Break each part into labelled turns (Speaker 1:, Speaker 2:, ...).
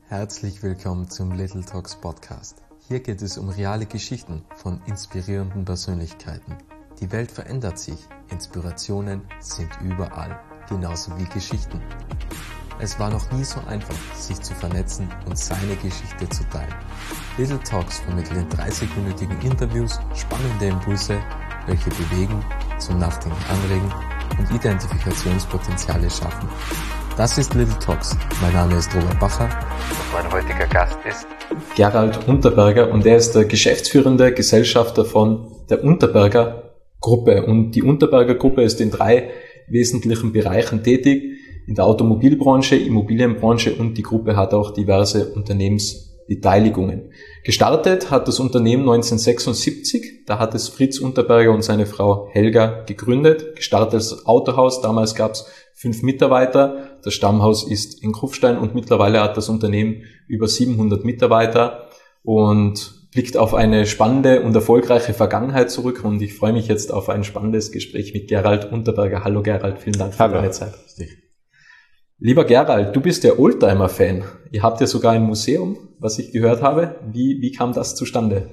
Speaker 1: Herzlich willkommen zum Little Talks Podcast. Hier geht es um reale Geschichten von inspirierenden Persönlichkeiten. Die Welt verändert sich, Inspirationen sind überall, genauso wie Geschichten. Es war noch nie so einfach, sich zu vernetzen und seine Geschichte zu teilen. Little Talks vermitteln in 30-minütigen Interviews spannende Impulse, welche bewegen, zum Nachdenken anregen und Identifikationspotenziale schaffen. Das ist Little Talks. Mein Name ist Robert Bacher und mein heutiger Gast ist Gerald Unterberger und er ist der geschäftsführende Gesellschafter von der Unterberger Gruppe. Und die Unterberger Gruppe ist in 3 wesentlichen Bereichen tätig, in der Automobilbranche, Immobilienbranche, und die Gruppe hat auch diverse Unternehmensbeteiligungen. Gestartet hat das Unternehmen 1976, da hat es Fritz Unterberger und seine Frau Helga gegründet. Gestartet als Autohaus, damals gab es 5 Mitarbeiter, das Stammhaus ist in Kufstein und mittlerweile hat das Unternehmen über 700 Mitarbeiter und blickt auf eine spannende und erfolgreiche Vergangenheit zurück, und ich freue mich jetzt auf ein spannendes Gespräch mit Gerald Unterberger. Hallo Gerald, vielen Dank für deine Zeit. Lieber Gerald, du bist der Oldtimer-Fan. Ihr habt ja sogar ein Museum, was ich gehört habe. Wie kam das zustande?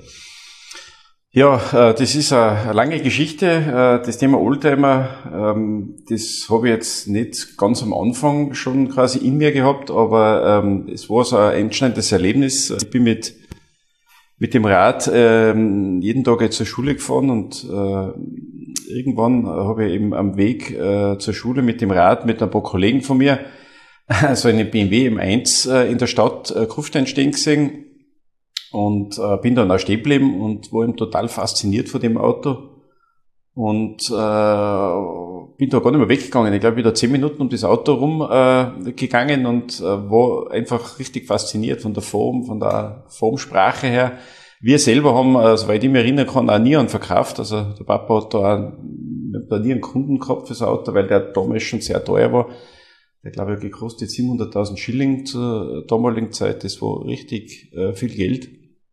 Speaker 2: Ja, das ist eine lange Geschichte. Das Thema Oldtimer, das habe ich jetzt nicht ganz am Anfang schon quasi in mir gehabt, aber es war so ein einschneidendes Erlebnis. Ich bin mit dem Rad jeden Tag jetzt zur Schule gefahren, und irgendwann habe ich eben am Weg zur Schule mit dem Rad mit ein paar Kollegen von mir so einen BMW M1 in der Stadt Kufstein stehen gesehen. Und bin dann auch stehen geblieben und war eben total fasziniert von dem Auto. Und bin da gar nicht mehr weggegangen. Ich glaube, ich bin da 10 Minuten um das Auto rumgegangen und war einfach richtig fasziniert von der Form, von der Formsprache her. Wir selber haben, soweit ich mich erinnern kann, auch nie einen verkauft. Also der Papa hat da nie einen Kunden gehabt für das Auto, weil der damals schon sehr teuer war. Der, glaube ich, hat gekostet 700.000 Schilling zur damaligen Zeit. Das war richtig viel Geld.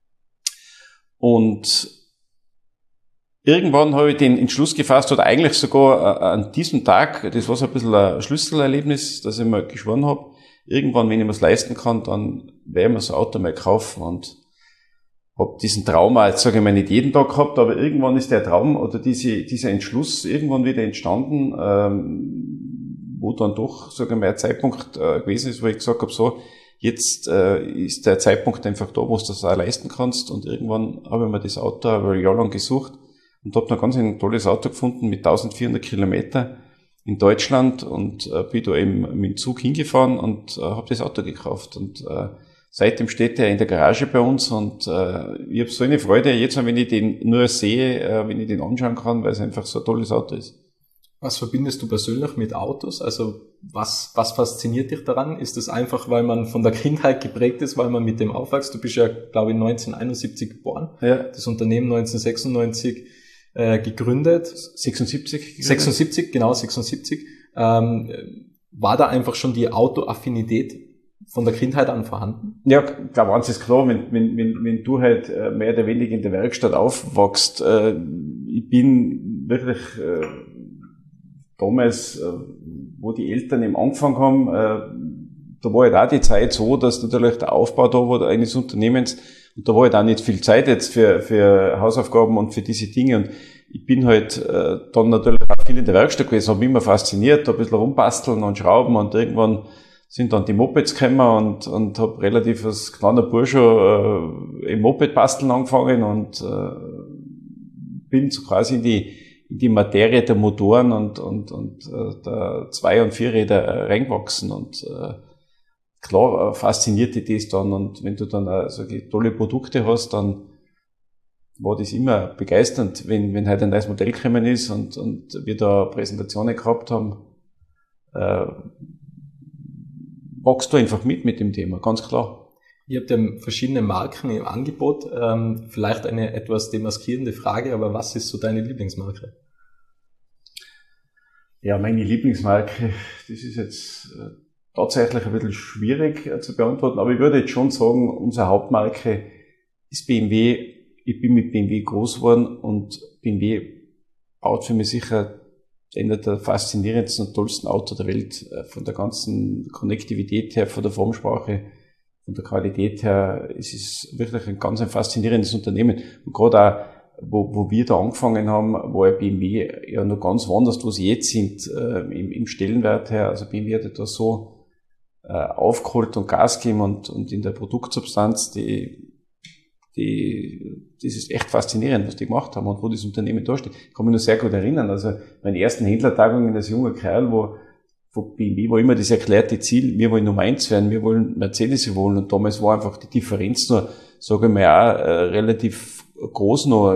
Speaker 2: Und irgendwann habe ich den Entschluss gefasst, oder eigentlich sogar an diesem Tag, das war so ein bisschen ein Schlüsselerlebnis, dass ich mir geschworen habe, irgendwann, wenn ich mir es leisten kann, dann werde ich mir so ein Auto mal kaufen, und habe diesen Traum auch, jetzt sage ich mal, nicht jeden Tag gehabt, aber irgendwann ist der Traum oder dieser Entschluss irgendwann wieder entstanden, wo dann doch, sage ich mal, ein Zeitpunkt gewesen ist, wo ich gesagt habe, so, jetzt ist der Zeitpunkt einfach da, wo du das auch leisten kannst. Und irgendwann habe ich mir das Auto ein Jahr lang gesucht und habe dann ganz ein tolles Auto gefunden mit 1400 Kilometer in Deutschland, und bin da eben mit dem Zug hingefahren und habe das Auto gekauft. Und seitdem steht er in der Garage bei uns, und ich habe so eine Freude jetzt, wenn ich den nur sehe, wenn ich den anschauen kann, weil es einfach so ein tolles Auto ist.
Speaker 1: Was verbindest du persönlich mit Autos? Also was fasziniert dich daran? Ist es einfach, weil man von der Kindheit geprägt ist, weil man mit dem aufwächst? Du bist ja, glaube ich, 1971 geboren. Ja. Das Unternehmen 1996 gegründet. 76? 76, genau, 76. War da einfach schon die Autoaffinität von der Kindheit an vorhanden?
Speaker 2: Ja, klar, eins ist klar, wenn du halt mehr oder weniger in der Werkstatt aufwachst. Ich bin wirklich damals, wo die Eltern eben angefangen haben, da war halt auch die Zeit so, dass natürlich der Aufbau da war eines Unternehmens, und da war halt auch nicht viel Zeit jetzt für Hausaufgaben und für diese Dinge, und ich bin halt dann natürlich auch viel in der Werkstatt gewesen, habe mich immer fasziniert, da ein bisschen rumbasteln und schrauben, und irgendwann sind dann die Mopeds gekommen, und habe relativ als kleiner Bursche im Moped basteln angefangen, und bin so quasi in die Materie der Motoren und der 2- und 4-Räder reingewachsen, und klar fasziniert dich das dann, und wenn du dann so tolle Produkte hast, dann war das immer begeisternd, wenn halt ein neues Modell gekommen ist und wir da Präsentationen gehabt haben, wachst du einfach mit dem Thema, ganz klar.
Speaker 1: Ihr habt ja verschiedene Marken im Angebot. Vielleicht eine etwas demaskierende Frage, aber was ist so deine Lieblingsmarke?
Speaker 2: Ja, meine Lieblingsmarke, das ist jetzt tatsächlich ein bisschen schwierig zu beantworten, aber ich würde jetzt schon sagen, unsere Hauptmarke ist BMW. Ich bin mit BMW groß geworden, und BMW baut für mich sicher einer der faszinierendsten und tollsten Autos der Welt, von der ganzen Konnektivität her, von der Formsprache. von der Qualität her, es ist wirklich ein ganz faszinierendes Unternehmen. Und gerade auch, wo wir da angefangen haben, war ja BMW ja noch ganz woanders, wo sie jetzt sind, im Stellenwert her. Also BMW hat da so aufgeholt und Gas gegeben und in der Produktsubstanz, das ist echt faszinierend, was die gemacht haben und wo das Unternehmen da steht. Ich kann mich noch sehr gut erinnern. Also meine ersten Händlertagungen als junger Kerl, von BMW war immer das erklärte Ziel, wir wollen Nummer 1 werden, wir wollen Mercedes wollen. Und damals war einfach die Differenz nur, sage ich mal, auch relativ groß noch,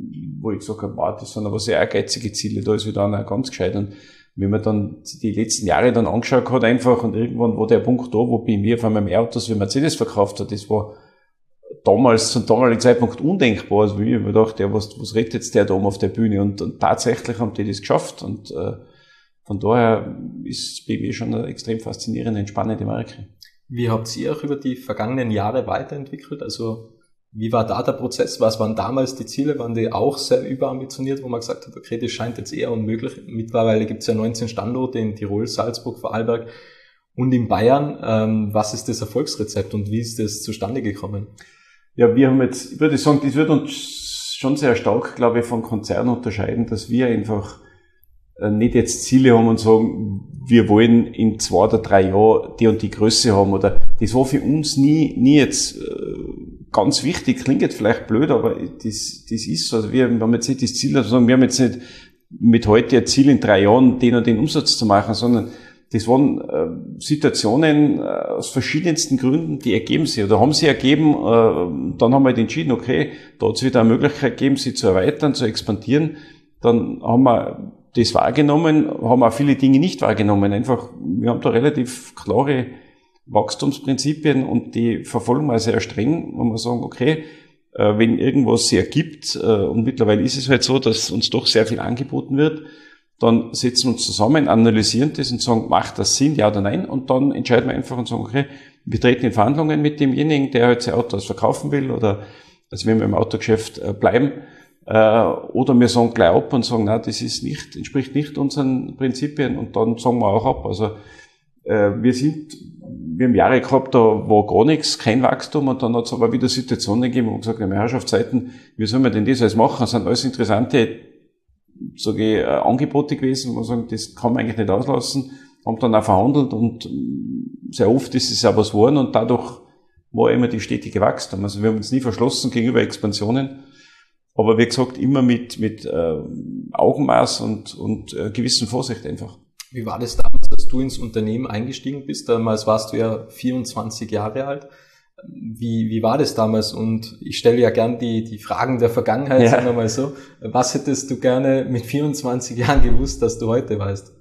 Speaker 2: wo ich gesagt habe, wow, das sind aber sehr ehrgeizige Ziele, da ist wieder einer ganz gescheit. Und wenn man dann die letzten Jahre dann angeschaut hat einfach und irgendwann war der Punkt da, wo BMW auf einmal mehr Autos wie Mercedes verkauft hat, das war damals, zum damaligen Zeitpunkt undenkbar. Also ich habe mir gedacht, ja, was redet jetzt der da oben auf der Bühne? Und tatsächlich haben die das geschafft. Und von daher ist BMW schon eine extrem faszinierende und spannende Marke.
Speaker 1: Wie habt ihr auch über die vergangenen Jahre weiterentwickelt? Also wie war da der Prozess? Was waren damals die Ziele? Waren die auch sehr überambitioniert, wo man gesagt hat, okay, das scheint jetzt eher unmöglich. Mittlerweile gibt es ja 19 Standorte in Tirol, Salzburg, Vorarlberg und in Bayern. Was ist das Erfolgsrezept und wie ist das zustande gekommen?
Speaker 2: Ja, wir haben jetzt, ich würde sagen, das wird uns schon sehr stark, glaube ich, von Konzernen unterscheiden, dass wir einfach nicht jetzt Ziele haben und sagen, wir wollen in 2 oder 3 Jahren die und die Größe haben, oder das war für uns nie jetzt ganz wichtig, klingt jetzt vielleicht blöd, aber das ist so. Also wir haben jetzt nicht das Ziel, dass wir sagen, wir haben jetzt nicht mit heute ein Ziel in 3 Jahren den und den Umsatz zu machen, sondern das waren Situationen aus verschiedensten Gründen, die ergeben sich oder haben sich ergeben. Dann haben wir halt entschieden, okay, da hat es wieder eine Möglichkeit gegeben, sie zu erweitern, zu expandieren. Dann haben wir das wahrgenommen, haben auch viele Dinge nicht wahrgenommen. Einfach, wir haben da relativ klare Wachstumsprinzipien und die verfolgen wir sehr streng, wo wir sagen, okay, wenn irgendwas sich ergibt, und mittlerweile ist es halt so, dass uns doch sehr viel angeboten wird, dann setzen wir uns zusammen, analysieren das und sagen, macht das Sinn, ja oder nein? Und dann entscheiden wir einfach und sagen, okay, wir treten in Verhandlungen mit demjenigen, der halt sein Auto verkaufen will, oder also wenn wir im Autogeschäft bleiben, oder wir sagen gleich ab und sagen, nein, das entspricht nicht unseren Prinzipien, und dann sagen wir auch ab. Also wir haben Jahre gehabt, da war gar nichts, kein Wachstum, und dann hat es aber wieder Situationen gegeben, wo wir gesagt haben, Herrschaftszeiten, wie sollen wir denn das alles machen? Das sind alles interessante, sage ich, Angebote gewesen, wo wir sagen, das kann man eigentlich nicht auslassen, haben dann auch verhandelt, und sehr oft ist es ja was geworden, und dadurch war immer die stetige Wachstum. Also wir haben uns nie verschlossen gegenüber Expansionen, aber wie gesagt, immer mit Augenmaß und gewissen Vorsicht einfach.
Speaker 1: Wie war das damals, als du ins Unternehmen eingestiegen bist? Damals warst du ja 24 Jahre alt. Wie war das damals? Und ich stelle ja gern die Fragen der Vergangenheit, sagen wir mal so. Was hättest du gerne mit 24 Jahren gewusst, dass du heute weißt?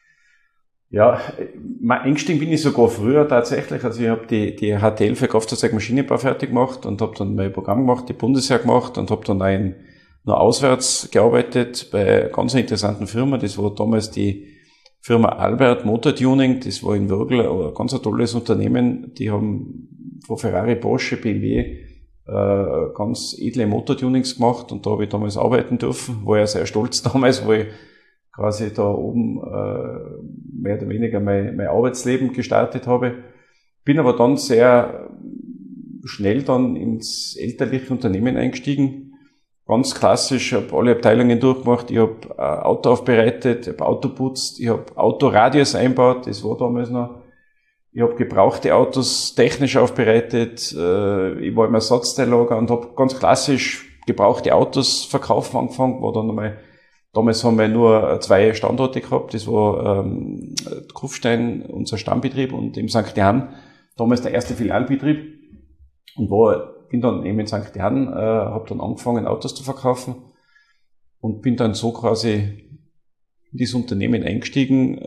Speaker 2: Ja, eingestiegen bin ich sogar früher tatsächlich. Also ich habe die HTL für Kraftfahrzeugmaschinenbau fertig gemacht und habe dann mein Programm gemacht, die Bundeswehr gemacht, und habe dann noch auswärts gearbeitet bei einer ganz interessanten Firma. Das war damals die Firma Albert Motortuning. Das war in Würgl ein ganz tolles Unternehmen. Die haben von Ferrari, Porsche, BMW ganz edle Motortunings gemacht, und da habe ich damals arbeiten dürfen. War ja sehr stolz damals, weil ich quasi da oben mehr oder weniger mein Arbeitsleben gestartet habe. Bin aber dann sehr schnell dann ins elterliche Unternehmen eingestiegen. Ganz klassisch, ich habe alle Abteilungen durchgemacht. Ich habe Auto aufbereitet, ich habe Auto putzt, ich habe Autoradios einbaut, das war damals noch. Ich habe gebrauchte Autos technisch aufbereitet, ich war im Ersatzteillager und habe ganz klassisch gebrauchte Autos verkaufen angefangen. War dann einmal, damals haben wir nur 2 Standorte gehabt, das war Kufstein, unser Stammbetrieb, und im St. Johann, damals der erste Filialbetrieb, und bin dann eben in St. Johann, habe dann angefangen, Autos zu verkaufen, und bin dann so quasi in dieses Unternehmen eingestiegen,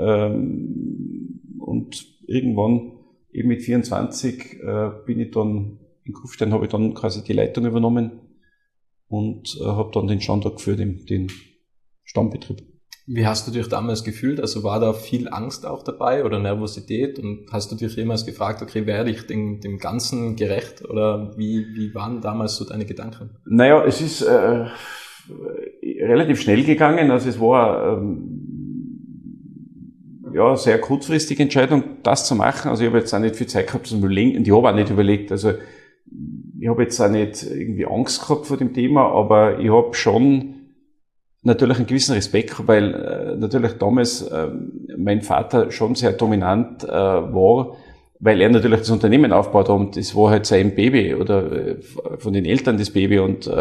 Speaker 2: und irgendwann eben mit 24 bin ich dann in Kufstein, habe ich dann quasi die Leitung übernommen und habe dann den Standort geführt, den Stammbetrieb.
Speaker 1: Wie hast du dich damals gefühlt? Also war da viel Angst auch dabei oder Nervosität? Und hast du dich jemals gefragt, okay, werde ich dem Ganzen gerecht? Oder wie waren damals so deine Gedanken?
Speaker 2: Naja, es ist relativ schnell gegangen. Also es war ja, sehr kurzfristige Entscheidung, das zu machen. Also ich habe jetzt auch nicht viel Zeit gehabt zum Überlegen und ich habe auch nicht überlegt. Also ich habe jetzt auch nicht irgendwie Angst gehabt vor dem Thema, aber ich habe schon natürlich einen gewissen Respekt, weil natürlich damals mein Vater schon sehr dominant war, weil er natürlich das Unternehmen aufgebaut hat und das war halt sein Baby oder von den Eltern das Baby und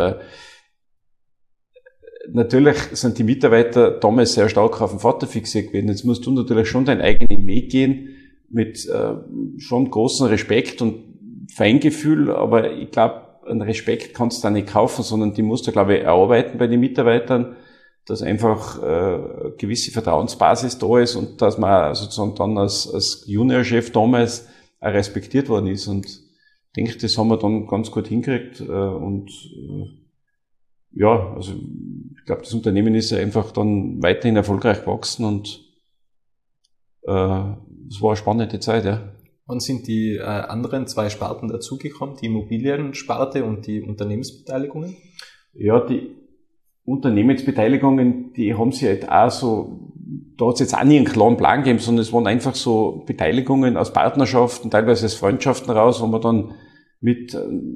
Speaker 2: natürlich sind die Mitarbeiter damals sehr stark auf den Vater fixiert gewesen. Jetzt musst du natürlich schon deinen eigenen Weg gehen mit schon großem Respekt und Feingefühl, aber ich glaube, einen Respekt kannst du da nicht kaufen, sondern die musst du, glaube ich, erarbeiten bei den Mitarbeitern, dass einfach gewisse Vertrauensbasis da ist und dass man sozusagen dann als Juniorchef damals auch respektiert worden ist. Und ich denke, das haben wir dann ganz gut hingekriegt. Ja, also ich glaube, das Unternehmen ist einfach dann weiterhin erfolgreich gewachsen und es war eine spannende Zeit, ja.
Speaker 1: Wann sind die anderen 2 Sparten dazugekommen, die Immobiliensparte und die Unternehmensbeteiligungen?
Speaker 2: Ja, die Unternehmensbeteiligungen, die haben sich halt auch so, da hat es jetzt auch nie einen klaren Plan gegeben, sondern es waren einfach so Beteiligungen aus Partnerschaften, teilweise aus Freundschaften raus, wo man dann mit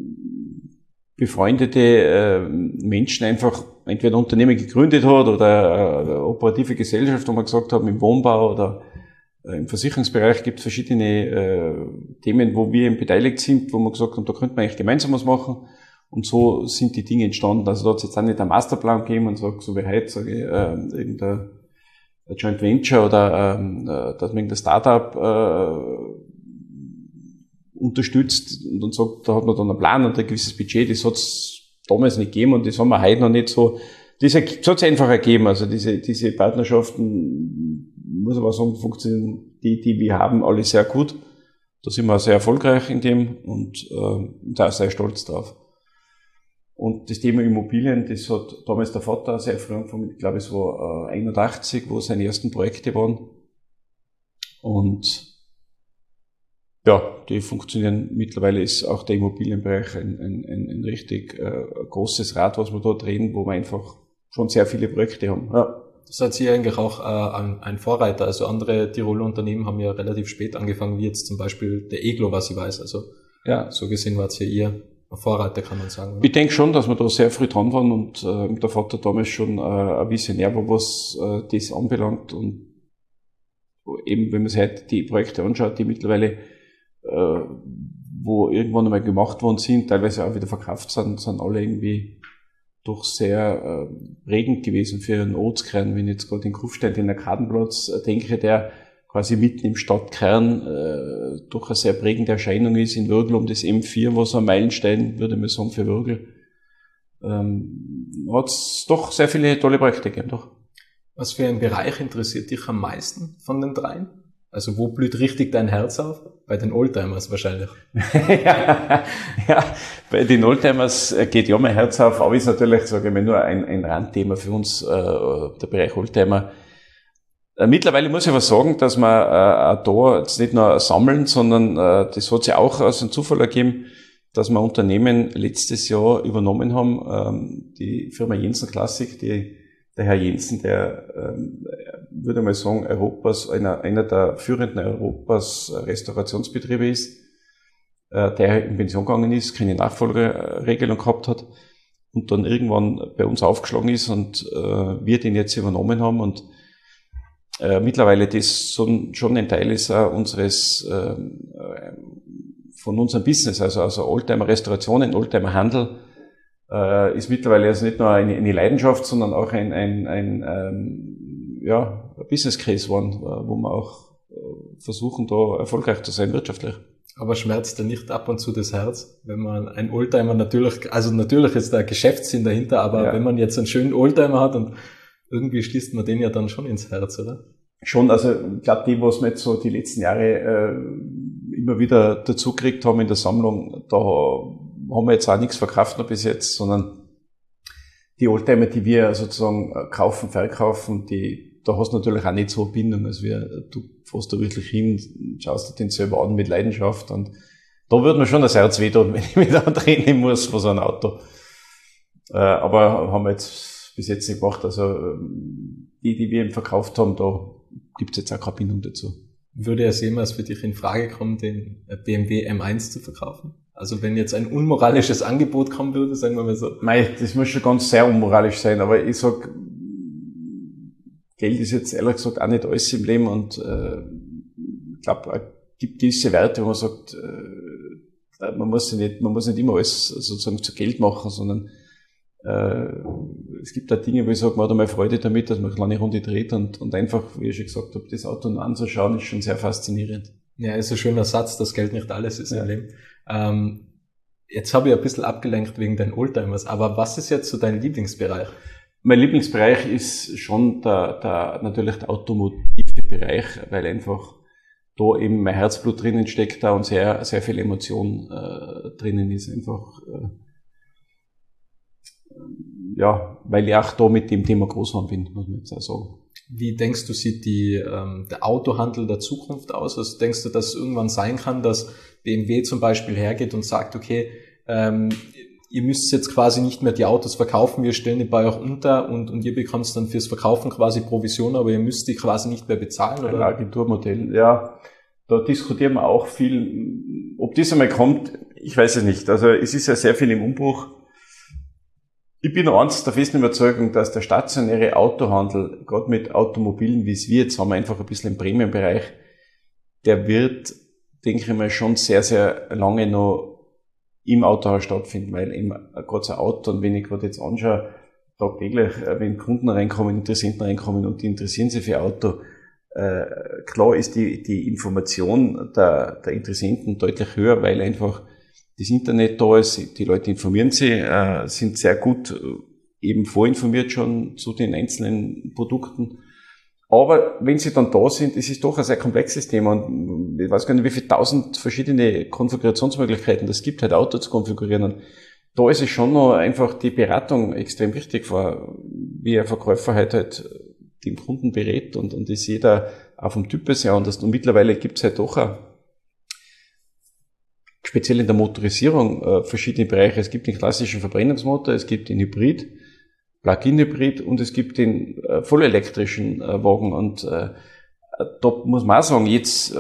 Speaker 2: befreundete Menschen einfach entweder ein Unternehmen gegründet hat oder eine operative Gesellschaft, wo man gesagt hat, im Wohnbau oder im Versicherungsbereich gibt es verschiedene Themen, wo wir eben beteiligt sind, wo man gesagt haben, da könnte man eigentlich gemeinsam was machen. Und so sind die Dinge entstanden. Also da hat es jetzt auch nicht einen Masterplan gegeben und sagt, so wie heute, sage ich, irgendein Joint Venture oder dass man irgendein Startup unterstützt und sagt, da hat man dann einen Plan und ein gewisses Budget, das hat es damals nicht gegeben und das haben wir heute noch nicht so. Das hat es einfach ergeben. Also diese Partnerschaften, muss aber sagen, funktionieren die wir haben, alle sehr gut. Da sind wir sehr erfolgreich in dem und da sehr stolz drauf. Und das Thema Immobilien, das hat damals der Vater sehr früh angefangen, ich glaube es war 81, wo seine ersten Projekte waren. Und ja, die funktionieren. Mittlerweile ist auch der Immobilienbereich ein richtig großes Rad, was wir da drehen, wo wir einfach schon sehr viele Projekte haben. Ja.
Speaker 1: Seid ihr eigentlich auch ein Vorreiter? Also andere Tiroler Unternehmen haben ja relativ spät angefangen, wie jetzt zum Beispiel der Eglo, was ich weiß. Also ja, so gesehen wart ja ihr Vorreiter, kann man sagen. Oder?
Speaker 2: Ich denke schon, dass wir da sehr früh dran waren und der Vater damals schon ein Visionär war, was das anbelangt. Und eben, wenn man sich heute die Projekte anschaut, die mittlerweile, wo irgendwann einmal gemacht worden sind, teilweise auch wieder verkauft sind alle irgendwie doch sehr prägend gewesen für einen Ortskern. Wenn ich jetzt gerade in Kufstein den Arkadenplatz denke, der quasi mitten im Stadtkern doch eine sehr prägende Erscheinung ist. In Würgl um das M4, was ein Meilenstein, würde man sagen, für Würgl. Hat es doch sehr viele tolle Projekte gegeben, doch.
Speaker 1: Was für ein Bereich interessiert dich am meisten von den 3? Also wo blüht richtig dein Herz auf? Bei den Oldtimers wahrscheinlich.
Speaker 2: ja, bei den Oldtimers geht ja mein Herz auf, aber ist natürlich, sage ich mal, nur ein Randthema für uns, der Bereich Oldtimer. Mittlerweile muss ich aber sagen, dass wir da jetzt nicht nur sammeln, sondern das hat sich auch aus einem Zufall ergeben, dass wir Unternehmen letztes Jahr übernommen haben, die Firma Jensen Classic, der Herr Jensen, der würde mal sagen, einer der führenden Europas Restaurationsbetriebe ist, der in Pension gegangen ist, keine Nachfolgeregelung gehabt hat und dann irgendwann bei uns aufgeschlagen ist und wir den jetzt übernommen haben und mittlerweile das schon ein Teil ist unseres von unserem Business, also Oldtimer Restaurationen, Oldtimer Handel, ist mittlerweile also nicht nur eine Leidenschaft, sondern auch ein Business Case geworden, wo wir auch versuchen, da erfolgreich zu sein wirtschaftlich.
Speaker 1: Aber schmerzt da nicht ab und zu das Herz, wenn man ein Oldtimer natürlich ist der Geschäftssinn dahinter, aber wenn man jetzt einen schönen Oldtimer hat und irgendwie schließt man den ja dann schon ins Herz, oder?
Speaker 2: Schon, also ich glaube, die, was wir jetzt so die letzten Jahre immer wieder dazu gekriegt haben in der Sammlung, da haben wir jetzt auch nichts verkauft noch bis jetzt, sondern die Oldtimer, die wir sozusagen kaufen, verkaufen, da hast du natürlich auch nicht so eine Bindung, als du fährst da wirklich hin, schaust dir den selber an mit Leidenschaft und da würde mir schon das Herz wehtun, wenn ich mich da trennen muss von so einem Auto. Aber haben wir jetzt bis jetzt nicht gemacht, also die wir eben verkauft haben, da gibt's jetzt auch keine Bindung dazu.
Speaker 1: Würde es jemals für dich in Frage kommen, den BMW M1 zu verkaufen? Also wenn jetzt ein unmoralisches Angebot kommen würde, sagen wir mal so.
Speaker 2: Mei, das muss schon ganz sehr unmoralisch sein, aber ich sag, Geld ist jetzt ehrlich gesagt auch nicht alles im Leben und ich glaube, es gibt gewisse Werte, wo man sagt, man muss nicht immer alles sozusagen zu Geld machen, sondern es gibt da Dinge, wo ich sage, man hat einmal Freude damit, dass man eine kleine Runde dreht und einfach, wie ich schon gesagt habe, das Auto anzuschauen, ist schon sehr faszinierend.
Speaker 1: Ja, ist ein schöner Satz, dass Geld nicht alles ist im Leben. Jetzt habe ich ein bisschen abgelenkt wegen deinen Oldtimers, aber was ist jetzt so dein Lieblingsbereich?
Speaker 2: Mein Lieblingsbereich ist schon natürlich der automotive Bereich, weil einfach da eben mein Herzblut drinnen steckt da und sehr, sehr viel Emotion drinnen ist. Einfach, weil ich auch da mit dem Thema groß geworden bin, muss man jetzt auch sagen.
Speaker 1: Wie denkst du, sieht der Autohandel der Zukunft aus? Also denkst du, dass es irgendwann sein kann, dass BMW zum Beispiel hergeht und sagt, okay, ihr müsst jetzt quasi nicht mehr die Autos verkaufen, wir stellen die bei euch unter und ihr bekommt dann fürs Verkaufen quasi Provision, aber ihr müsst die quasi nicht mehr bezahlen, oder?
Speaker 2: Ein Agenturmodell, ja. Da diskutieren wir auch viel. Ob das einmal kommt, ich weiß es nicht. Also es ist ja sehr viel im Umbruch. Ich bin der festen Überzeugung, dass der stationäre Autohandel, gerade mit Automobilen, wie es wir jetzt haben, einfach ein bisschen im Premium-Bereich, der wird, denke ich mal, schon sehr, sehr lange noch im Autohaus stattfinden, weil eben gerade so ein Auto, und wenn ich gerade jetzt anschaue, tagtäglich, wenn Kunden reinkommen, Interessenten reinkommen und die interessieren sich für Auto, klar ist die Information der Interessenten deutlich höher, weil einfach das Internet da ist, die Leute informieren sich, sind sehr gut eben vorinformiert schon zu den einzelnen Produkten. Aber wenn sie dann da sind, ist es doch ein sehr komplexes Thema und ich weiß gar nicht, wie viele 1000 verschiedene Konfigurationsmöglichkeiten das gibt, halt Auto zu konfigurieren. Und da ist es schon noch einfach die Beratung extrem wichtig, wie ein Verkäufer halt den Kunden berät und ist jeder auch vom Typ sehr anders. Und mittlerweile gibt es halt doch auch, speziell in der Motorisierung, verschiedene Bereiche. Es gibt den klassischen Verbrennungsmotor, es gibt den Hybrid, Plug-in-Hybrid und es gibt den vollelektrischen Wagen. Und da muss man auch sagen, jetzt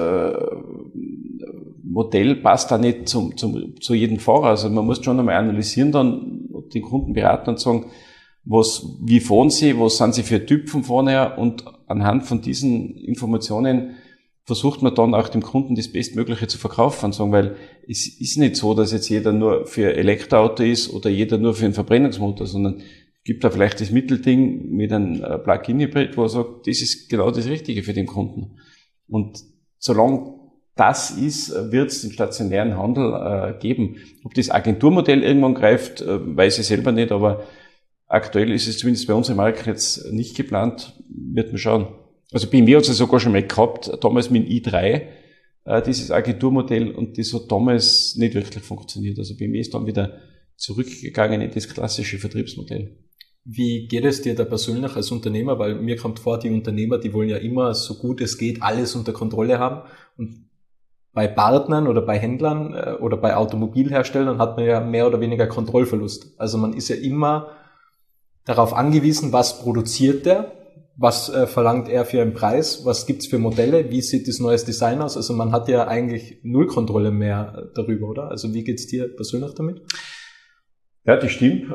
Speaker 2: Modell passt da nicht zu jedem Fahrer. Also man muss schon einmal analysieren, dann den Kunden beraten und sagen, wie fahren sie, was sind sie für Typ von vorne her, und anhand von diesen Informationen versucht man dann auch dem Kunden das Bestmögliche zu verkaufen und sagen, weil es ist nicht so, dass jetzt jeder nur für Elektroauto ist oder jeder nur für einen Verbrennungsmotor, sondern es gibt da vielleicht das Mittelding mit einem Plug-in-Hybrid, wo er sagt, das ist genau das Richtige für den Kunden. Und solange das ist, wird es den stationären Handel geben. Ob das Agenturmodell irgendwann greift, weiß ich selber nicht, aber aktuell ist es zumindest bei uns im Markt jetzt nicht geplant, wird man schauen. Also BMW hat es ja sogar schon mal gehabt, damals mit dem i3, dieses Agenturmodell, und das hat damals nicht wirklich funktioniert. Also BMW ist dann wieder zurückgegangen in das klassische Vertriebsmodell.
Speaker 1: Wie geht es dir da persönlich als Unternehmer? Weil mir kommt vor, die Unternehmer, die wollen ja immer, so gut es geht, alles unter Kontrolle haben. Und bei Partnern oder bei Händlern oder bei Automobilherstellern hat man ja mehr oder weniger Kontrollverlust. Also man ist ja immer darauf angewiesen, was produziert der, was verlangt er für einen Preis, was gibt's für Modelle, wie sieht das neues Design aus. Also man hat ja eigentlich null Kontrolle mehr darüber, oder? Also wie geht's dir persönlich damit?
Speaker 2: Ja, das stimmt.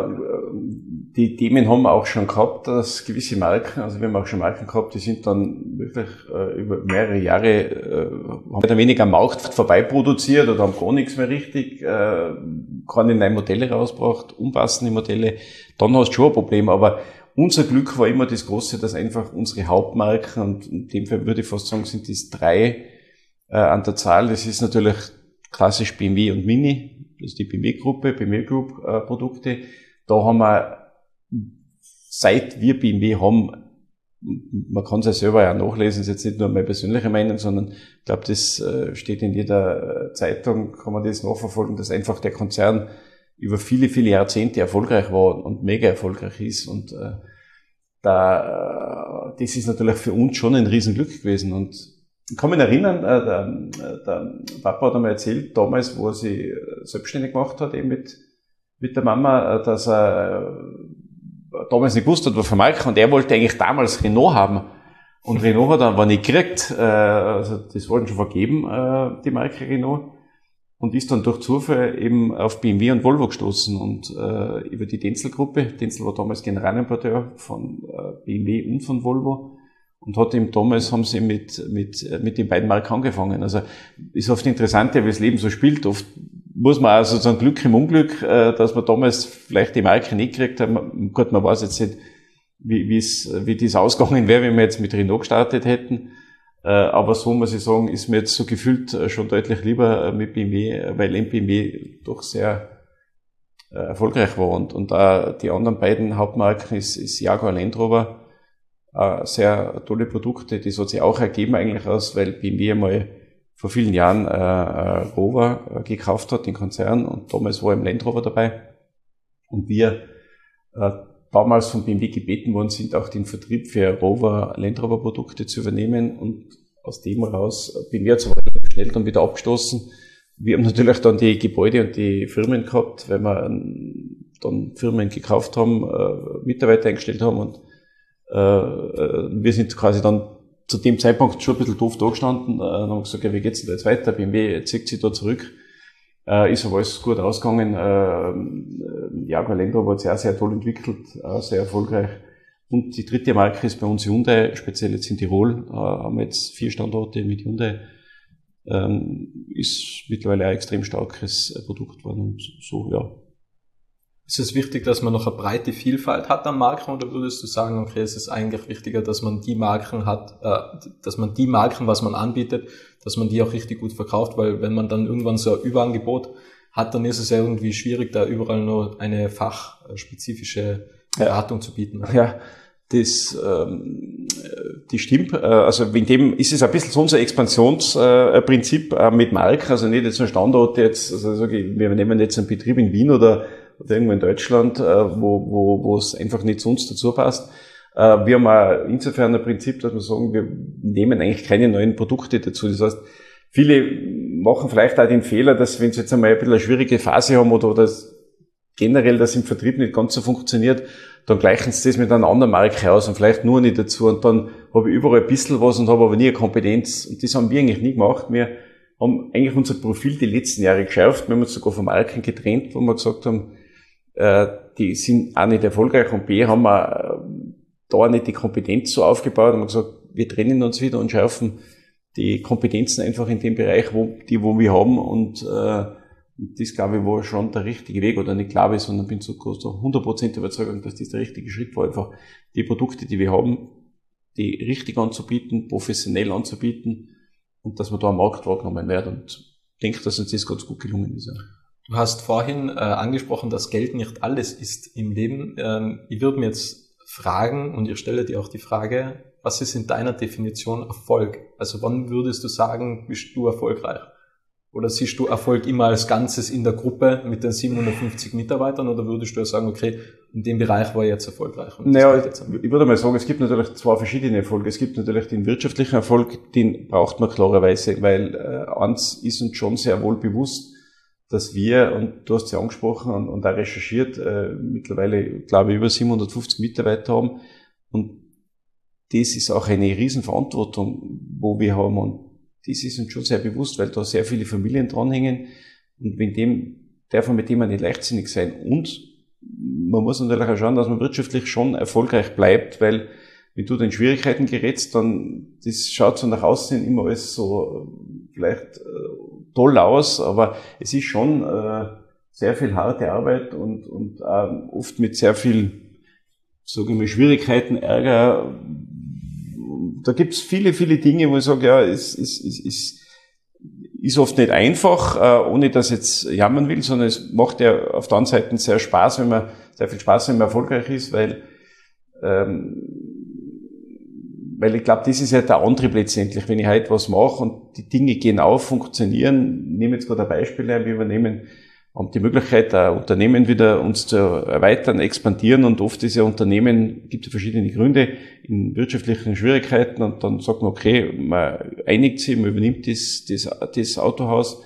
Speaker 2: Die Themen haben wir auch schon gehabt, dass gewisse Marken, also wir haben auch schon Marken gehabt, die sind dann wirklich über mehrere Jahre haben mehr oder weniger am Markt vorbei produziert oder haben gar nichts mehr richtig, keine neuen Modelle rausgebracht, unpassende Modelle, dann hast du schon ein Problem. Aber unser Glück war immer das Große, dass einfach unsere Hauptmarken, und in dem Fall würde ich fast sagen, sind das 3 an der Zahl. Das ist natürlich klassisch BMW und Mini, das ist die BMW-Gruppe, BMW Group Produkte. Da haben wir, seit wir BMW haben, man kann es ja selber ja nachlesen, ist jetzt nicht nur meine persönliche Meinung, sondern ich glaube, das steht in jeder Zeitung, kann man das nachverfolgen, dass einfach der Konzern über viele, viele Jahrzehnte erfolgreich war und mega erfolgreich ist. Und das ist natürlich für uns schon ein Riesenglück gewesen. Und ich kann mich erinnern, der Papa hat einmal erzählt, damals, wo er sich selbstständig gemacht hat, eben mit der Mama, dass er damals nicht gewusst hat, was für Marke, und er wollte eigentlich damals Renault haben. Und Renault hat aber nicht gekriegt, also das wollten schon vergeben, die Marke Renault. Und ist dann durch Zufall eben auf BMW und Volvo gestoßen und über die Denzel-Gruppe. Denzel war damals Generalimporteur von BMW und von Volvo und hat eben damals, haben sie mit den beiden Marken angefangen. Also ist oft interessant, wie das Leben so spielt. Oft muss man auch sozusagen Glück im Unglück, dass man damals vielleicht die Marke nicht gekriegt hat. Gut, man weiß jetzt nicht, wie das ausgegangen wäre, wenn wir jetzt mit Renault gestartet hätten. Aber so muss ich sagen, ist mir jetzt so gefühlt schon deutlich lieber mit BMW, weil BMW doch sehr erfolgreich war. Und auch die anderen beiden Hauptmarken ist Jaguar, Land Rover, sehr tolle Produkte. Das hat sich auch ergeben eigentlich aus, weil BMW einmal vor vielen Jahren Rover gekauft hat, den Konzern, und damals war im Land Rover dabei. Und wir damals von BMW gebeten worden sind, auch den Vertrieb für Rover, Land Rover Produkte zu übernehmen, und aus dem heraus bin ich jetzt schnell dann wieder abgestoßen. Wir haben natürlich dann die Gebäude und die Firmen gehabt, weil wir dann Firmen gekauft haben, Mitarbeiter eingestellt haben, und wir sind quasi dann zu dem Zeitpunkt schon ein bisschen doof da gestanden, und haben gesagt, ja, wie geht's denn da jetzt weiter? BMW zieht sich da zurück. Ist aber alles gut ausgegangen. Jaguar Land Rover hat sich auch sehr toll entwickelt, sehr erfolgreich. Und die dritte Marke ist bei uns Hyundai, speziell jetzt in Tirol, haben wir jetzt 4 Standorte mit Hyundai. Ist mittlerweile ein extrem starkes Produkt geworden, und so, ja.
Speaker 1: Ist es wichtig, dass man noch eine breite Vielfalt hat an Marken, oder würdest du sagen, okay, es ist eigentlich wichtiger, dass man die Marken hat, dass man die Marken, was man anbietet, dass man die auch richtig gut verkauft, weil wenn man dann irgendwann so ein Überangebot hat, dann ist es ja irgendwie schwierig, da überall nur eine fachspezifische Beratung zu bieten.
Speaker 2: Ja, das stimmt. Also in dem ist es ein bisschen so unser Expansionsprinzip mit Marken, also nicht jetzt ein Standort jetzt, also sage ich, wir nehmen jetzt einen Betrieb in Wien oder irgendwo in Deutschland, wo es einfach nicht zu uns dazu passt. Wir haben auch insofern ein Prinzip, dass wir sagen, wir nehmen eigentlich keine neuen Produkte dazu. Das heißt, viele machen vielleicht auch den Fehler, dass wenn sie jetzt einmal ein bisschen eine schwierige Phase haben oder das generell das im Vertrieb nicht ganz so funktioniert, dann gleichen sie das mit einer anderen Marke aus und vielleicht nur nicht dazu, und dann habe ich überall ein bisschen was und habe aber nie eine Kompetenz, und das haben wir eigentlich nie gemacht. Wir haben eigentlich unser Profil die letzten Jahre geschärft. Wir haben uns sogar von Marken getrennt, wo wir gesagt haben, die sind auch nicht erfolgreich, und B, haben wir da nicht die Kompetenz so aufgebaut, und haben gesagt, wir trennen uns wieder und schärfen die Kompetenzen einfach in dem Bereich, wo wir haben, und das, glaube ich, war schon der richtige Weg, oder nicht glaube ich, sondern bin so 100% überzeugt, dass das der richtige Schritt war, einfach die Produkte, die wir haben, die richtig anzubieten, professionell anzubieten, und dass wir da am Markt wahrgenommen werden, und ich denke, dass uns das ganz gut gelungen ist. Ja.
Speaker 1: Du hast vorhin angesprochen, dass Geld nicht alles ist im Leben. Ich würde mir jetzt fragen, und ich stelle dir auch die Frage, was ist in deiner Definition Erfolg? Also wann würdest du sagen, bist du erfolgreich? Oder siehst du Erfolg immer als Ganzes in der Gruppe mit den 750 Mitarbeitern, oder würdest du sagen, okay, in dem Bereich war ich jetzt erfolgreich?
Speaker 2: Naja, ich würde mal sagen, es gibt natürlich 2 verschiedene Erfolge. Es gibt natürlich den wirtschaftlichen Erfolg, den braucht man klarerweise, weil eins ist uns schon sehr wohl bewusst, dass wir, und du hast es ja angesprochen und auch recherchiert, mittlerweile, glaube ich, über 750 Mitarbeiter haben, und das ist auch eine Riesenverantwortung, wo wir haben, und das ist uns schon sehr bewusst, weil da sehr viele Familien dranhängen, und darf man mit dem nicht leichtsinnig sein, und man muss natürlich auch schauen, dass man wirtschaftlich schon erfolgreich bleibt, weil wenn du den Schwierigkeiten gerätst, dann, das schaut so nach außen immer alles so vielleicht toll aus, aber es ist schon sehr viel harte Arbeit und oft mit sehr viel, sage ich mal, Schwierigkeiten, Ärger. Da gibt's viele, viele Dinge, wo ich sage, ja, es ist oft nicht einfach, ohne dass ich jetzt jammern will, sondern es macht ja auf der anderen Seite sehr viel Spaß, wenn man erfolgreich ist, weil ich glaube, das ist ja der Antrieb letztendlich, wenn ich heute was mache und die Dinge gehen auf, funktionieren. Ich nehme jetzt gerade ein Beispiel her, wir haben die Möglichkeit, ein Unternehmen wieder uns zu erweitern, expandieren, und oft ist ja Unternehmen, gibt es verschiedene Gründe, in wirtschaftlichen Schwierigkeiten, und dann sagt man, okay, man einigt sich, man übernimmt das Autohaus,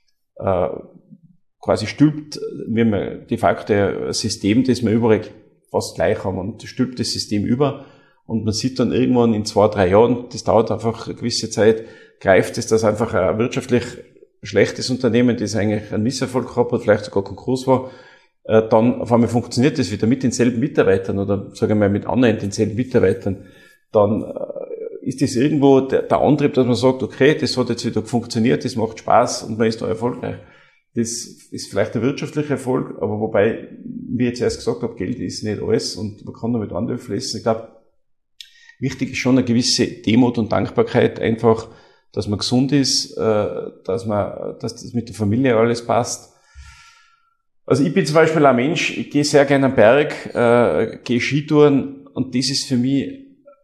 Speaker 2: quasi stülpt, wir haben de facto ein System, das wir überall fast gleich haben, und stülpt das System über. und man sieht dann irgendwann in 2-3 Jahren, das dauert einfach eine gewisse Zeit, greift es, dass einfach ein wirtschaftlich schlechtes Unternehmen, das eigentlich einen Misserfolg gehabt hat, vielleicht sogar Konkurs war, dann auf einmal funktioniert das wieder mit denselben Mitarbeitern oder sagen wir mal mit anderen denselben Mitarbeitern, dann ist das irgendwo der Antrieb, dass man sagt, okay, das hat jetzt wieder funktioniert, das macht Spaß und man ist da erfolgreich. Das ist vielleicht der wirtschaftliche Erfolg, aber wobei, wie ich jetzt erst gesagt habe, Geld ist nicht alles und man kann nur mit anderen fließen. Ich glaube, wichtig ist schon eine gewisse Demut und Dankbarkeit einfach, dass man gesund ist, dass das mit der Familie alles passt. Also ich bin zum Beispiel ein Mensch, ich gehe sehr gerne am Berg, gehe Skitouren und das ist für mich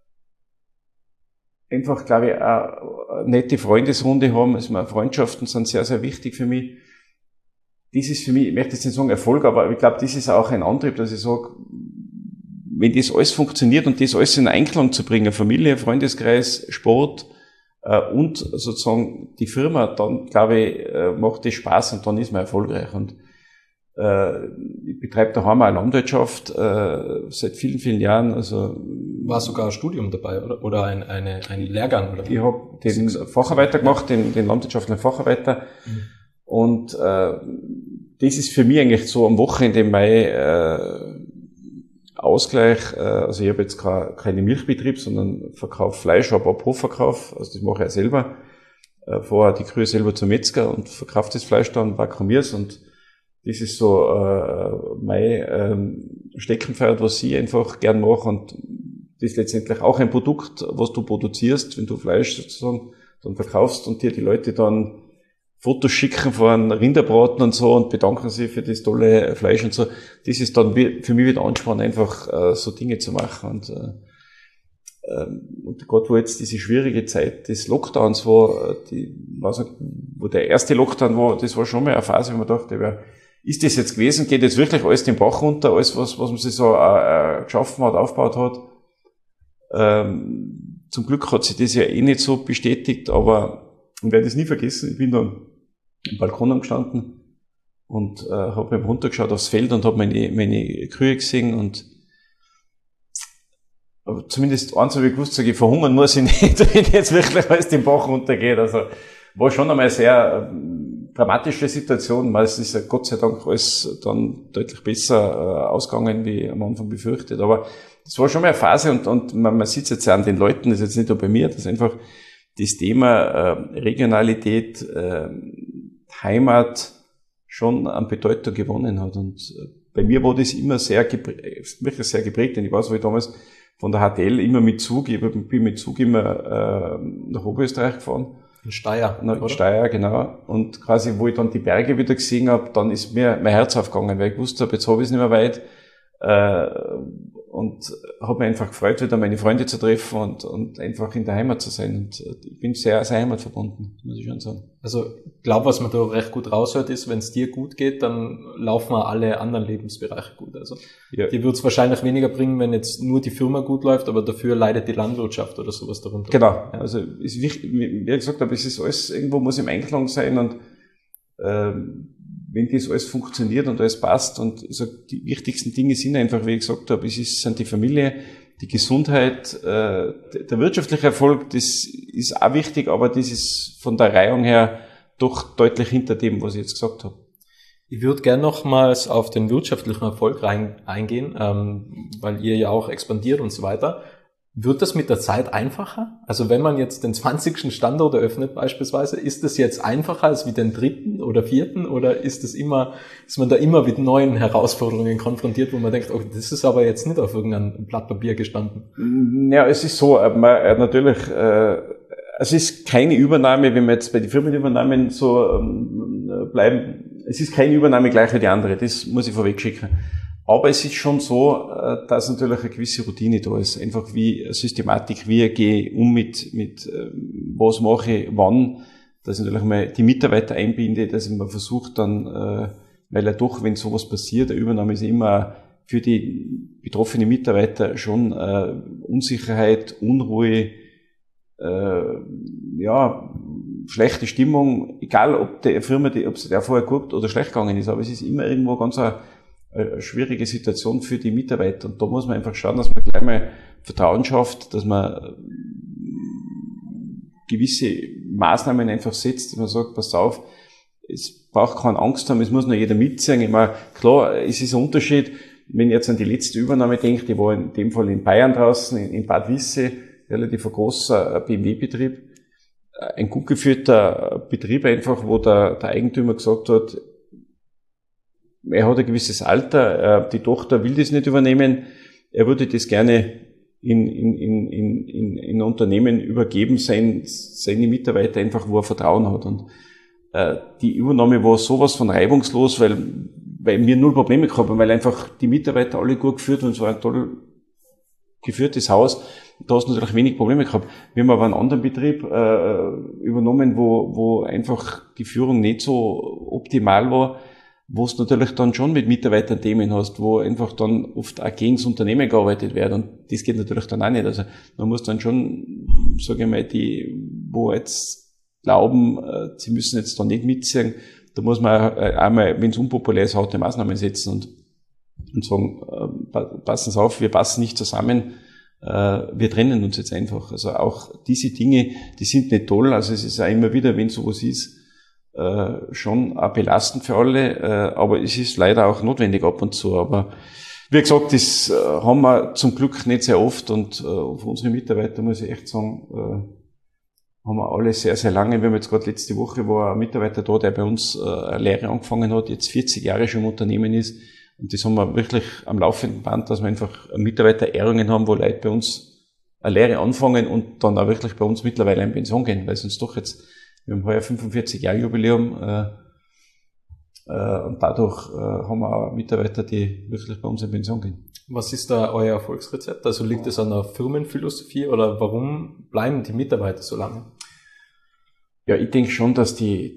Speaker 2: einfach, glaube ich, eine nette Freundesrunde haben. Also meine Freundschaften sind sehr, sehr wichtig für mich. Das ist für mich, ich möchte jetzt nicht sagen Erfolg, aber ich glaube, das ist auch ein Antrieb, dass ich sage, wenn das alles funktioniert und das alles in Einklang zu bringen, Familie, Freundeskreis, Sport und sozusagen die Firma, dann glaube ich, macht das Spaß und dann ist man erfolgreich. Und ich betreibe daheim eine Landwirtschaft seit vielen, vielen Jahren. Also
Speaker 3: war sogar ein Studium dabei oder ein Lehrgang? Oder?
Speaker 2: Ich habe den Facharbeiter gemacht, den landwirtschaftlichen Facharbeiter. Mhm. Und das ist für mich eigentlich so am Wochenende mein Ausgleich. Also ich habe jetzt keinen Milchbetrieb, sondern verkaufe Fleisch, habe auch Hofverkauf. Also das mache ich ja selber. Vorher die Kühe selber zum Metzger und verkaufe das Fleisch dann, vakuumiere es und das ist so mein Steckenpferd, was ich einfach gern mache und das ist letztendlich auch ein Produkt, was du produzierst, wenn du Fleisch sozusagen dann verkaufst und dir die Leute dann Fotos schicken von Rinderbraten und so und bedanken sich für das tolle Fleisch und so. Das ist dann für mich wieder Ansporn, einfach so Dinge zu machen und gerade wo jetzt diese schwierige Zeit des Lockdowns war, wo der erste Lockdown war, das war schon mal eine Phase, wo man dachte, ist das jetzt gewesen? Geht jetzt wirklich alles den Bach runter, alles, was man sich so geschaffen hat, aufgebaut hat? Zum Glück hat sich das ja eh nicht so bestätigt, aber ich werde es nie vergessen, ich bin dann im Balkon angestanden und habe eben runtergeschaut aufs Feld und habe meine Kühe gesehen und aber zumindest eins habe ich gewusst, sage ich, verhungern muss ich nicht, wenn jetzt wirklich alles den Bach runtergeht. Also war schon einmal eine sehr dramatische Situation. Meistens ist ja Gott sei Dank alles dann deutlich besser ausgegangen, wie am Anfang befürchtet. Aber das war schon mal eine Phase und man sieht es jetzt ja an den Leuten, das ist jetzt nicht nur bei mir, dass einfach das Thema Regionalität, Heimat schon an Bedeutung gewonnen hat. Und bei mir war das immer wirklich sehr geprägt, denn ich weiß, wo ich damals von der HTL immer mit Zug, ich bin mit Zug immer nach Oberösterreich gefahren.
Speaker 3: In Steyr,
Speaker 2: in Steyr, genau. Und quasi, wo ich dann die Berge wieder gesehen habe, dann ist mir mein Herz aufgegangen, weil ich gewusst habe, jetzt habe ich es nicht mehr weit. Und habe mich einfach gefreut, wieder meine Freunde zu treffen und einfach in der Heimat zu sein. Und ich bin sehr, sehr heimatverbunden, muss ich schon sagen.
Speaker 3: Also ich glaube, was man da recht gut raushört, ist, wenn es dir gut geht, dann laufen auch alle anderen Lebensbereiche gut. Also ja. Dir wird es wahrscheinlich weniger bringen, wenn jetzt nur die Firma gut läuft, aber dafür leidet die Landwirtschaft oder sowas darunter.
Speaker 2: Genau. Ja. Also ist wichtig, wie gesagt habe, es ist alles, irgendwo muss im Einklang sein und wenn das alles funktioniert und alles passt und ich sag, die wichtigsten Dinge sind einfach, wie ich gesagt habe, sind die Familie, die Gesundheit, der wirtschaftliche Erfolg, das ist auch wichtig, aber das ist von der Reihung her doch deutlich hinter dem, was ich jetzt gesagt habe.
Speaker 3: Ich würde gerne nochmals auf den wirtschaftlichen Erfolg eingehen, weil ihr ja auch expandiert und so weiter. Wird das mit der Zeit einfacher? Also wenn man jetzt den 20. Standort eröffnet beispielsweise, ist das jetzt einfacher als wie den 3. oder 4. oder ist man da immer mit neuen Herausforderungen konfrontiert, wo man denkt, oh, das ist aber jetzt nicht auf irgendeinem Blatt Papier gestanden?
Speaker 2: Ja, es ist so, natürlich, es ist keine Übernahme, wenn wir jetzt bei den Firmenübernahmen so bleiben, es ist keine Übernahme gleich wie die andere, das muss ich vorweg schicken. Aber es ist schon so, dass natürlich eine gewisse Routine da ist. Einfach wie Systematik, wie gehe ich um mit was mache ich, wann, dass ich natürlich mal die Mitarbeiter einbinde, dass ich mal versuche dann, weil ja doch, wenn sowas passiert, eine Übernahme ist immer für die betroffenen Mitarbeiter schon Unsicherheit, Unruhe, schlechte Stimmung, egal ob der Firma, ob es der vorher gut oder schlecht gegangen ist, aber es ist immer irgendwo ganz eine schwierige Situation für die Mitarbeiter. Und da muss man einfach schauen, dass man gleich mal Vertrauen schafft, dass man gewisse Maßnahmen einfach setzt, dass man sagt, pass auf, es braucht keine Angst haben, es muss nur jeder mitziehen. Ich meine, klar, es ist ein Unterschied, wenn ich jetzt an die letzte Übernahme denke, die war in dem Fall in Bayern draußen, in Bad Wisse, relativ ein großer BMW-Betrieb, ein gut geführter Betrieb einfach, wo der Eigentümer gesagt hat, er hat ein gewisses Alter, die Tochter will das nicht übernehmen, er würde das gerne in Unternehmen übergeben, seine Mitarbeiter einfach, wo er Vertrauen hat. Und die Übernahme war sowas von reibungslos, weil wir null Probleme gehabt haben, weil einfach die Mitarbeiter alle gut geführt und es war ein toll geführtes Haus. Da hast du natürlich wenig Probleme gehabt. Wir haben aber einen anderen Betrieb übernommen, wo einfach die Führung nicht so optimal war, wo es natürlich dann schon mit Mitarbeitern Themen hast, wo einfach dann oft auch gegen das Unternehmen gearbeitet wird. Und das geht natürlich dann auch nicht. Also man muss dann schon, sage ich mal, die, wo jetzt glauben, sie müssen jetzt da nicht mitziehen, da muss man einmal, wenn es unpopulär ist, harte Maßnahmen setzen und sagen, passen Sie auf, wir passen nicht zusammen, wir trennen uns jetzt einfach. Also auch diese Dinge, die sind nicht toll. Also es ist auch immer wieder, wenn sowas ist, schon auch belastend für alle, aber es ist leider auch notwendig ab und zu. Aber wie gesagt, das haben wir zum Glück nicht sehr oft und für unsere Mitarbeiter muss ich echt sagen, haben wir alle sehr, sehr lange. Wir haben jetzt gerade letzte Woche war ein Mitarbeiter da, der bei uns eine Lehre angefangen hat, jetzt 40 Jahre schon im Unternehmen ist. Und das haben wir wirklich am laufenden Band, dass wir einfach Mitarbeiterehrungen haben, wo Leute bei uns eine Lehre anfangen und dann auch wirklich bei uns mittlerweile in Pension gehen, weil sonst doch jetzt, wir haben heuer 45 Jahre Jubiläum und dadurch haben wir auch Mitarbeiter, die wirklich bei uns in Pension gehen.
Speaker 3: Was ist da euer Erfolgsrezept? Also liegt es an der Firmenphilosophie oder warum bleiben die Mitarbeiter so lange?
Speaker 2: Ja, ich denke schon, dass die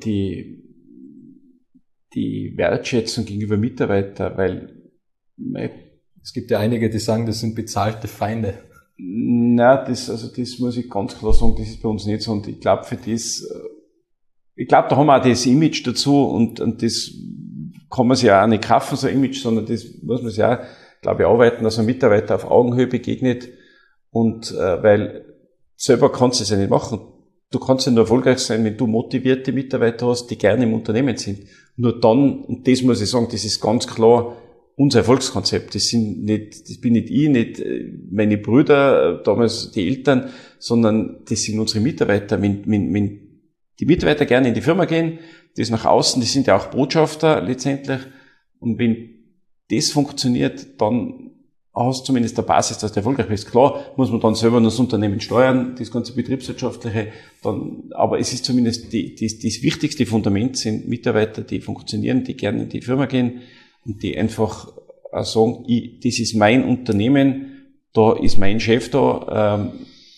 Speaker 2: Wertschätzung gegenüber Mitarbeitern, weil
Speaker 3: es gibt ja einige, die sagen, das sind bezahlte Feinde.
Speaker 2: Na, das muss ich ganz klar sagen, das ist bei uns nicht so. Und ich glaube, da haben wir auch das Image dazu und das kann man sich ja auch nicht kaufen, so ein Image, sondern das muss man sich auch, glaube ich, arbeiten, dass ein Mitarbeiter auf Augenhöhe begegnet und weil selber kannst du es ja nicht machen. Du kannst ja nur erfolgreich sein, wenn du motivierte Mitarbeiter hast, die gerne im Unternehmen sind. Nur dann, und das muss ich sagen, das ist ganz klar unser Erfolgskonzept. Das bin nicht ich, nicht meine Brüder, damals die Eltern, sondern das sind unsere Mitarbeiter. Wenn die Mitarbeiter gerne in die Firma gehen, das nach außen, die sind ja auch Botschafter letztendlich. Und wenn das funktioniert, dann hast du zumindest der Basis, dass du erfolgreich bist. Klar, muss man dann selber das Unternehmen steuern, das ganze Betriebswirtschaftliche, aber es ist zumindest das wichtigste Fundament sind Mitarbeiter, die funktionieren, die gerne in die Firma gehen und die einfach sagen, das ist mein Unternehmen, da ist mein Chef da.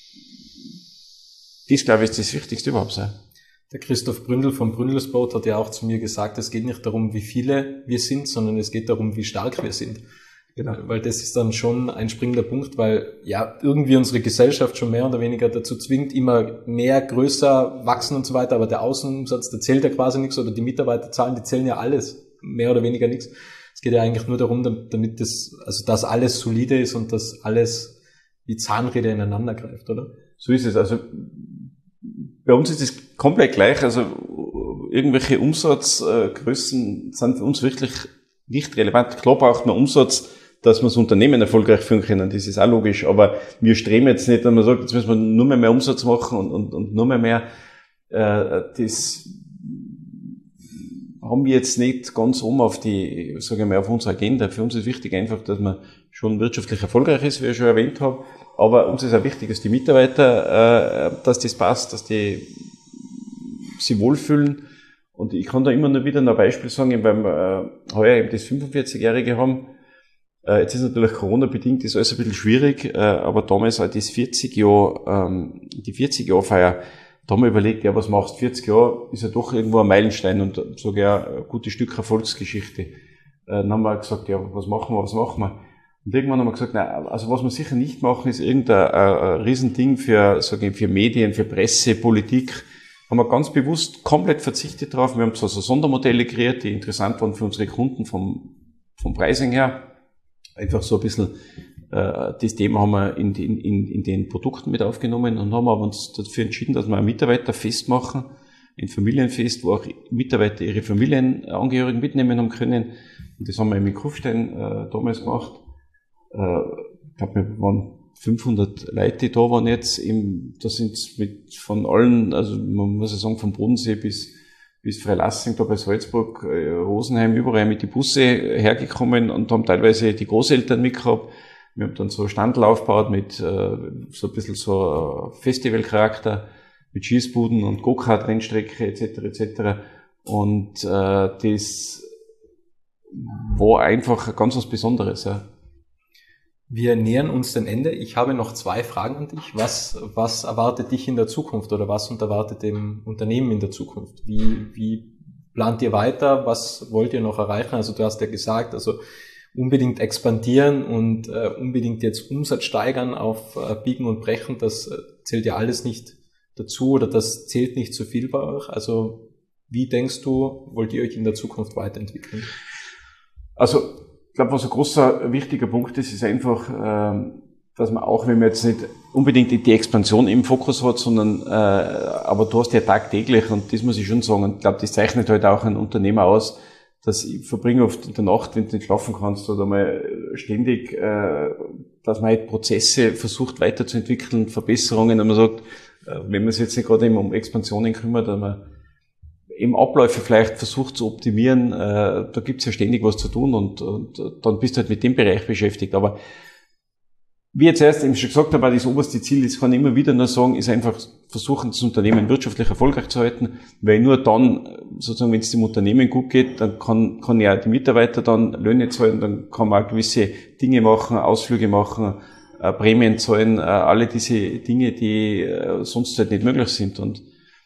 Speaker 2: Das, glaube ich, ist das Wichtigste überhaupt sein.
Speaker 3: Der Christoph Bründel vom Bründelsboot hat ja auch zu mir gesagt, es geht nicht darum, wie viele wir sind, sondern es geht darum, wie stark wir sind. Genau, weil das ist dann schon ein springender Punkt, weil ja irgendwie unsere Gesellschaft schon mehr oder weniger dazu zwingt, immer mehr, größer, wachsen und so weiter, aber der Außenumsatz, der zählt ja quasi nichts oder die Mitarbeiterzahlen, die zählen ja alles, mehr oder weniger nichts. Es geht ja eigentlich nur darum, damit dass alles solide ist und dass alles wie Zahnräder ineinander greift, oder?
Speaker 2: So ist es. Also bei uns ist es komplett gleich. Also irgendwelche Umsatzgrößen sind für uns wirklich nicht relevant. Klar braucht man Umsatz, dass wir das Unternehmen erfolgreich führen können. Das ist auch logisch. Aber wir streben jetzt nicht, wenn man sagt, jetzt müssen wir nur mehr Umsatz machen und nur mehr. Das haben wir jetzt nicht ganz auf auf unsere Agenda. Für uns ist wichtig einfach, dass man schon wirtschaftlich erfolgreich ist, wie ich schon erwähnt habe. Aber uns ist auch wichtig, dass die Mitarbeiter, dass das passt, dass die sich wohlfühlen. Und ich kann da immer nur wieder ein Beispiel sagen, weil wir heuer eben das 45-Jährige haben. Jetzt ist natürlich Corona-bedingt, ist alles ein bisschen schwierig, aber damals auch das die 40-Jahr-Feier, da haben wir überlegt, ja, was machst du? 40 Jahre ist ja doch irgendwo ein Meilenstein und sogar ja, ein gutes Stück Erfolgsgeschichte. Dann haben wir gesagt, ja, was machen wir? Und irgendwann haben wir gesagt, nein, also was wir sicher nicht machen, ist irgendein Riesending für Medien, für Presse, Politik. Haben wir ganz bewusst komplett verzichtet drauf. Wir haben zwar so Sondermodelle kreiert, die interessant waren für unsere Kunden vom vom Pricing her. Einfach so ein bisschen das Thema haben wir in den Produkten mit aufgenommen und haben aber uns dafür entschieden, dass wir ein Mitarbeiterfest machen, ein Familienfest, wo auch Mitarbeiter ihre Familienangehörigen mitnehmen haben können. Und das haben wir in Kufstein damals gemacht. Ich glaube, wir waren 500 Leute, die da waren jetzt. Da sind von allen, also man muss ja sagen, vom Bodensee bis Freilassing, da bei Salzburg, Rosenheim, überall mit die Busse hergekommen und haben teilweise die Großeltern mitgehabt. Wir haben dann so Standel aufgebaut mit so ein bisschen so Festivalcharakter, mit Schießbuden und Go-Kart-Rennstrecke etc. Und das war einfach ganz was Besonderes. Ja.
Speaker 3: Wir nähern uns dem Ende. Ich habe noch 2 Fragen an dich. Was erwartet dich in der Zukunft oder was erwartet dem Unternehmen in der Zukunft? Wie plant ihr weiter? Was wollt ihr noch erreichen? Also du hast ja gesagt, also unbedingt expandieren und unbedingt jetzt Umsatz steigern auf Biegen und Brechen, das zählt ja alles nicht dazu oder das zählt nicht so viel bei euch. Also wie denkst du, wollt ihr euch in der Zukunft weiterentwickeln?
Speaker 2: Also ich glaube, was ein großer, wichtiger Punkt ist, ist einfach, dass man auch, wenn man jetzt nicht unbedingt die Expansion im Fokus hat, sondern aber du hast ja tagtäglich, und das muss ich schon sagen, und ich glaube, das zeichnet halt auch ein Unternehmer aus, dass ich verbringe oft in der Nacht, wenn du nicht schlafen kannst, oder mal ständig, dass man halt Prozesse versucht weiterzuentwickeln, Verbesserungen, und man sagt, wenn man sich jetzt nicht gerade um Expansionen kümmert, dass man eben Abläufe vielleicht versucht zu optimieren, da gibt's ja ständig was zu tun und dann bist du halt mit dem Bereich beschäftigt. Aber wie jetzt erst eben schon gesagt habe, das oberste Ziel, das kann ich immer wieder nur sagen, ist einfach versuchen, das Unternehmen wirtschaftlich erfolgreich zu halten, weil nur dann, sozusagen, wenn es dem Unternehmen gut geht, dann kann ja die Mitarbeiter dann Löhne zahlen, dann kann man auch gewisse Dinge machen, Ausflüge machen, Prämien zahlen, alle diese Dinge, die sonst halt nicht möglich sind. Und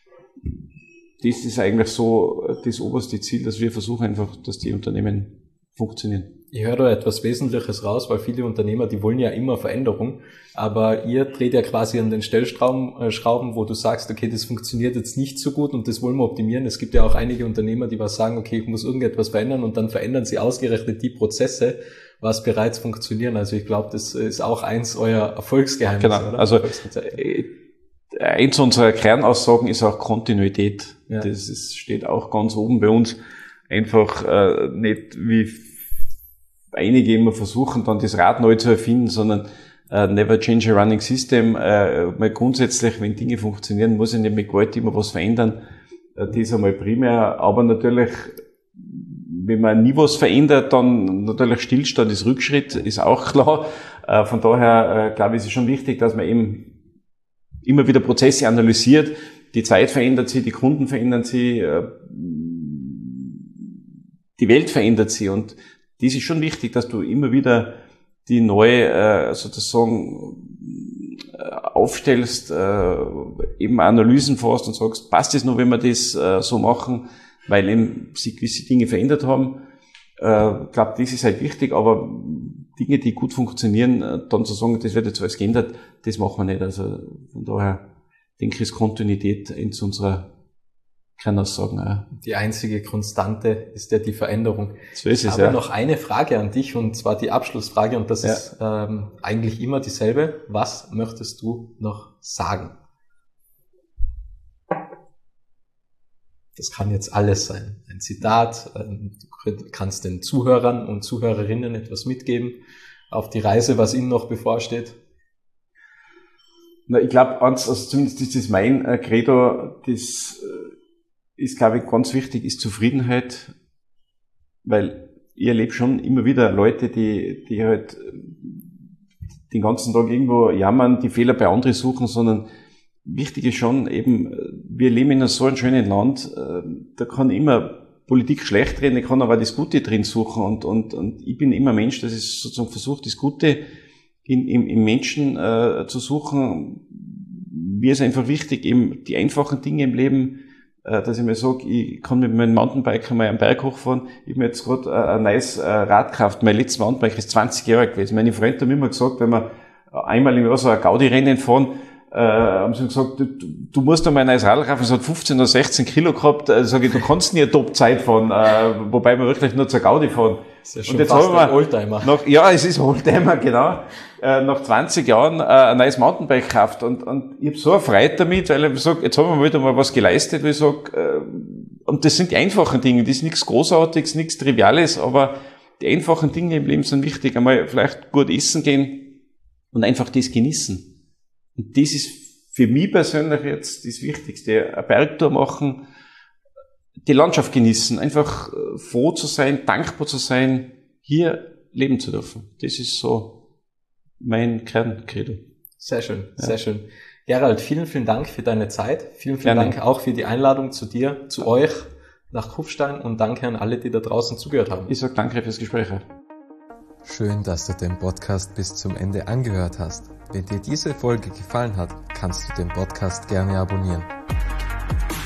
Speaker 2: das ist eigentlich so das oberste Ziel, dass wir versuchen einfach, dass die Unternehmen funktionieren.
Speaker 3: Ich höre da etwas Wesentliches raus, weil viele Unternehmer, die wollen ja immer Veränderung, aber ihr dreht ja quasi an den Stellschrauben, wo du sagst, okay, das funktioniert jetzt nicht so gut und das wollen wir optimieren. Es gibt ja auch einige Unternehmer, die was sagen, okay, ich muss irgendetwas verändern und dann verändern sie ausgerechnet die Prozesse, was bereits funktionieren. Also ich glaube, das ist auch eins eurer Erfolgsgeheimnisse,
Speaker 2: genau,
Speaker 3: oder?
Speaker 2: Also eins unserer Kernaussagen ist auch Kontinuität.
Speaker 3: Ja.
Speaker 2: Das steht auch ganz oben bei uns. Einfach nicht wie einige immer versuchen, dann das Rad neu zu erfinden, sondern never change a running system. Mal grundsätzlich, wenn Dinge funktionieren, muss ich nicht mit Geld immer was verändern. Das ist einmal primär. Aber natürlich, wenn man nie was verändert, dann natürlich Stillstand ist Rückschritt, ist auch klar. Von daher, glaube ich, ist es schon wichtig, dass man eben immer wieder Prozesse analysiert. Die Zeit verändert sich, die Kunden verändern sich, die Welt verändert sich, und das ist schon wichtig, dass du immer wieder die neue sozusagen aufstellst, eben Analysen fährst und sagst, passt es nur, wenn wir das so machen, weil eben sich gewisse Dinge verändert haben. Ich glaube, das ist halt wichtig, aber Dinge, die gut funktionieren, dann zu sagen, das wird jetzt alles geändert, das machen wir nicht. Also von daher denke ich, ist Kontinuität in unserer Kernaussagen auch.
Speaker 3: Die einzige Konstante ist ja die Veränderung.
Speaker 2: So ist es,
Speaker 3: ich habe noch eine Frage an dich, und zwar die Abschlussfrage, und das ist eigentlich immer dieselbe. Was möchtest du noch sagen? Das kann jetzt alles sein. Ein Zitat, du kannst den Zuhörern und Zuhörerinnen etwas mitgeben auf die Reise, was ihnen noch bevorsteht.
Speaker 2: Na, ich glaube, also zumindest ist das mein Credo, das ist, glaube ich, ganz wichtig, ist Zufriedenheit, weil ich erlebe schon immer wieder Leute, die halt den ganzen Tag irgendwo jammern, die Fehler bei anderen suchen, sondern wichtig ist schon eben, wir leben in so einem schönen Land, da kann immer Politik schlecht reden, ich kann aber das Gute drin suchen, und ich bin immer Mensch, dass ich sozusagen versuche, das Gute im Menschen zu suchen. Mir ist einfach wichtig, eben die einfachen Dinge im Leben, dass ich mir sage, ich kann mit meinem Mountainbike mal einen Berg hochfahren. Ich habe mir jetzt gerade ein neues Rad gekauft. Mein letztes Mountainbike ist 20 Jahre alt gewesen. Meine Freunde haben immer gesagt, wenn wir einmal im Jahr so ein Gaudi-Rennen fahren, haben sie gesagt, du musst einmal ein neues Radl kaufen, es hat 15 oder 16 Kilo gehabt, sage ich, du kannst nie eine Top-Zeit fahren, wobei wir wirklich nur zur Gaudi fahren.
Speaker 3: Das ist ja schon und jetzt fast ein Oldtimer.
Speaker 2: Ja, es ist ein Oldtimer, genau. Nach 20 Jahren ein neues Mountainbike gekauft und ich habe so eine Freude damit, weil ich sage, jetzt haben wir wieder mal was geleistet, weil ich sage, und das sind die einfachen Dinge, das ist nichts Großartiges, nichts Triviales, aber die einfachen Dinge im Leben sind wichtig. Einmal vielleicht gut essen gehen und einfach das genießen. Und das ist für mich persönlich jetzt das Wichtigste. Eine Bergtour machen, die Landschaft genießen, einfach froh zu sein, dankbar zu sein, hier leben zu dürfen. Das ist so mein Kerncredo.
Speaker 3: Sehr schön, ja. Sehr schön. Gerald, vielen, vielen Dank für deine Zeit. Vielen, vielen Dank auch für die Einladung zu dir, zu euch nach Kufstein und danke an alle, die da draußen zugehört haben.
Speaker 2: Ich sage danke fürs Gespräch.
Speaker 1: Schön, dass du den Podcast bis zum Ende angehört hast. Wenn dir diese Folge gefallen hat, kannst du den Podcast gerne abonnieren.